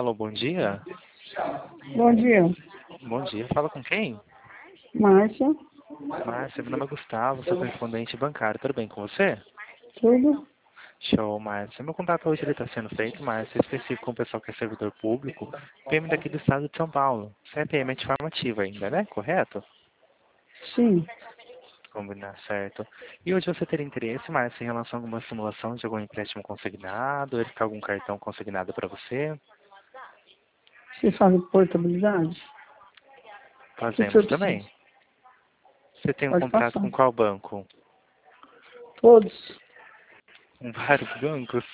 Alô, bom dia. Bom dia, Bom dia. Fala com quem? Márcia. Márcia, meu nome é Gustavo, sou correspondente bancário. Tudo bem com você? Tudo? Show, Márcia. Meu contato hoje está sendo feito, Márcia, específico com o pessoal que é servidor público, PM daqui do estado de São Paulo. Você é PM informativa ainda, né? Correto? Sim. Combinar, certo. E hoje você teria interesse, Márcia, em relação a alguma simulação de algum empréstimo consignado, verificar algum cartão consignado para você? Você faz portabilidade? O que Fazemos você precisa? também. Você tem um Pode contrato passar. com qual banco? Todos. Com vários bancos?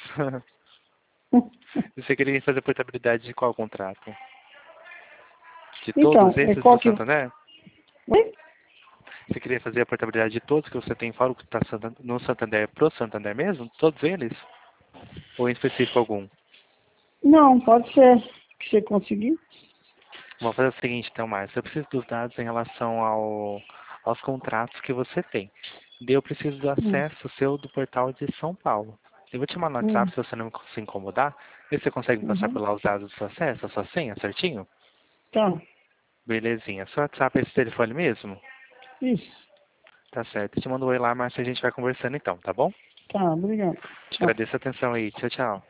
Você queria fazer portabilidade de qual contrato? De todos Então, esses qual do que... Santander? Oi? Você queria fazer a portabilidade de todos que você tem fora o que está no Santander pro Santander mesmo? Todos eles? Ou em específico algum? Não, pode ser que você conseguir. Vamos fazer o seguinte então, Márcio. Eu preciso dos dados em relação aos contratos que você tem. Daí eu preciso do Hum, acesso seu do portal de São Paulo. Eu vou te mandar no WhatsApp hum, se você não se incomodar. E você consegue me passar por uhum. lá os dados do seu acesso, a sua senha, certinho? Tá, Belezinha. Seu WhatsApp é esse telefone mesmo? isso. Tá certo. Eu te mando um oi lá, Márcio, a gente vai conversando então, tá bom? Tá, obrigado. Te Tchau. agradeço a atenção aí. Tchau, tchau.